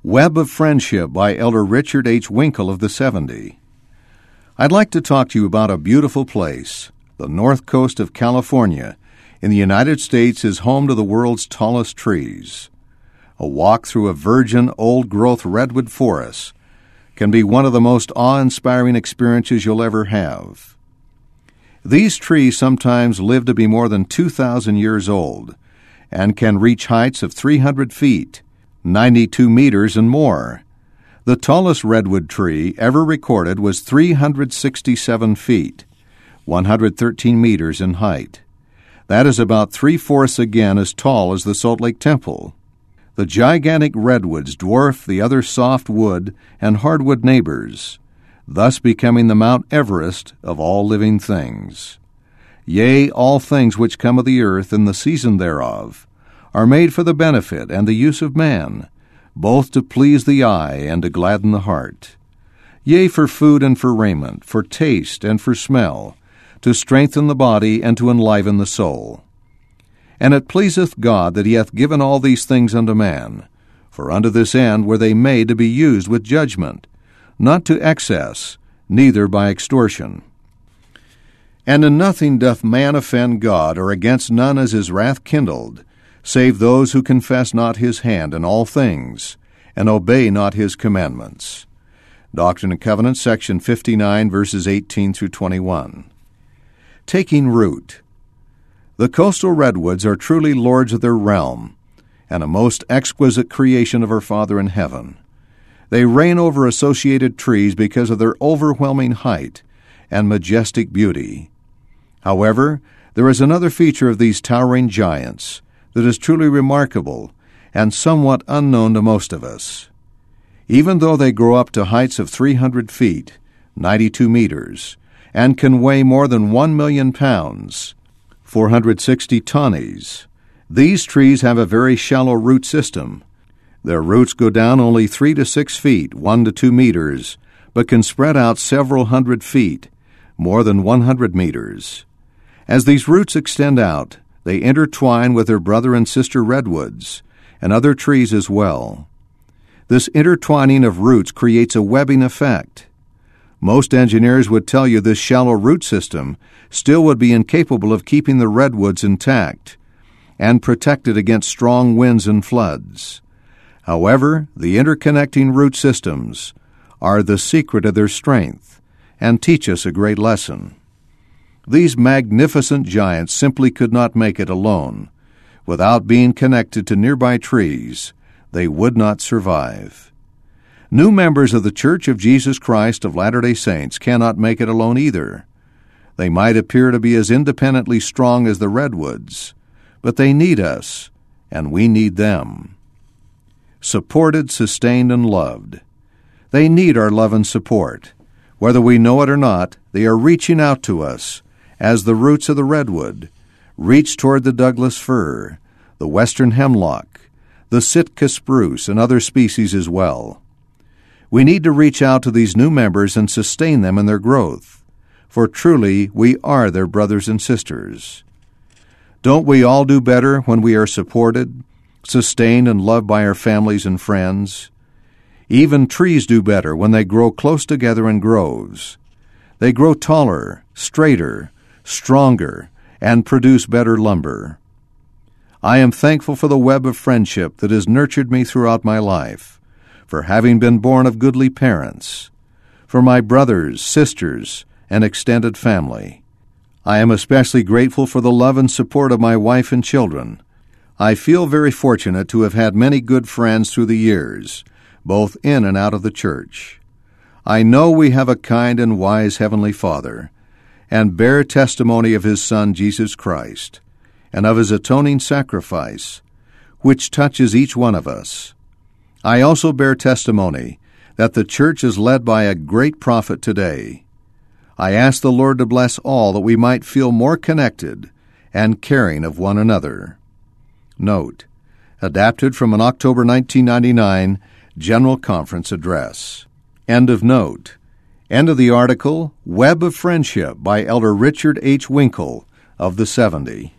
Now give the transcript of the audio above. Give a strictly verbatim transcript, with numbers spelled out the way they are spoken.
Web of Friendship by Elder Richard H. Winkle of the seventy. I'd like to talk to you about a beautiful place. The north coast of California in the United States is home to the world's tallest trees. A walk through a virgin, old-growth redwood forest can be one of the most awe-inspiring experiences you'll ever have. These trees sometimes live to be more than two thousand years old and can reach heights of three hundred feet, ninety-two meters and more. The tallest redwood tree ever recorded was three hundred sixty-seven feet, one hundred thirteen meters in height. That is about three-fourths again as tall as the Salt Lake Temple. The gigantic redwoods dwarf the other softwood and hardwood neighbors, thus becoming the Mount Everest of all living things. Yea, all things which come of the earth in the season thereof are made for the benefit and the use of man, both to please the eye and to gladden the heart. Yea, for food and for raiment, for taste and for smell, to strengthen the body and to enliven the soul. And it pleaseth God that he hath given all these things unto man, for unto this end were they made to be used with judgment, not to excess, neither by extortion. And in nothing doth man offend God, or against none is his wrath kindled, save those who confess not his hand in all things, and obey not his commandments. Doctrine and Covenants, section fifty-nine, verses eighteen through twenty-one. Taking root. The coastal redwoods are truly lords of their realm, and a most exquisite creation of our Father in heaven. They reign over associated trees because of their overwhelming height and majestic beauty. However, there is another feature of these towering giants that is truly remarkable and somewhat unknown to most of us. Even though they grow up to heights of three hundred feet, ninety-two meters, and can weigh more than one million pounds, four hundred sixty tonnes, these trees have a very shallow root system. Their roots go down only three to six feet, one to two meters, but can spread out several hundred feet, more than one hundred meters. As these roots extend out, they intertwine with their brother and sister redwoods, and other trees as well. This intertwining of roots creates a webbing effect. Most engineers would tell you this shallow root system still would be incapable of keeping the redwoods intact and protected against strong winds and floods. However, the interconnecting root systems are the secret of their strength and teach us a great lesson. These magnificent giants simply could not make it alone. Without being connected to nearby trees, they would not survive. New members of the Church of Jesus Christ of Latter-day Saints cannot make it alone either. They might appear to be as independently strong as the redwoods, but they need us, and we need them. Supported, sustained, and loved. They need our love and support. Whether we know it or not, they are reaching out to us, as the roots of the redwood reach toward the Douglas fir, the western hemlock, the Sitka spruce, and other species as well. We need to reach out to these new members and sustain them in their growth, for truly we are their brothers and sisters. Don't we all do better when we are supported, sustained, and loved by our families and friends? Even trees do better when they grow close together in groves. They grow taller, straighter, stronger, and produce better lumber. I am thankful for the web of friendship that has nurtured me throughout my life, for having been born of goodly parents, for my brothers, sisters, and extended family. I am especially grateful for the love and support of my wife and children. I feel very fortunate to have had many good friends through the years, both in and out of the church. I know we have a kind and wise Heavenly Father, and bear testimony of His Son, Jesus Christ, and of His atoning sacrifice, which touches each one of us. I also bear testimony that the church is led by a great prophet today. I ask the Lord to bless all that we might feel more connected and caring of one another. Note: adapted from an October nineteen ninety-nine General Conference address. End of note. End of the article, Web of Friendship by Elder Richard H. Winkle of the seventy.